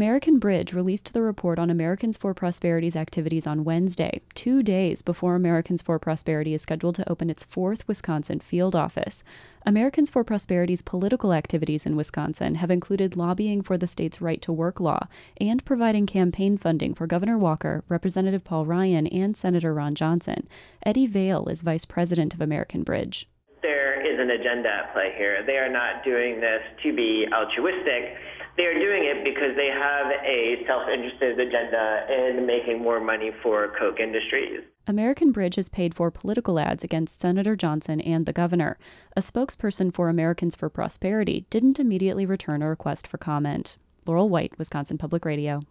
American Bridge released the report on Americans for Prosperity's activities on Wednesday, 2 days before Americans for Prosperity is scheduled to open its fourth Wisconsin field office. Americans for Prosperity's political activities in Wisconsin have included lobbying for the state's right-to-work law and providing campaign funding for Governor Walker, Representative Paul Ryan, and Senator Ron Johnson. Eddie Vail is vice president of American Bridge. There is an agenda at play here. They are not doing this to be altruistic. They are doing it because they have a self-interested agenda in making more money for Koch Industries. American Bridge has paid for political ads against Senator Johnson and the governor. A spokesperson for Americans for Prosperity didn't immediately return a request for comment. Laurel White, Wisconsin Public Radio.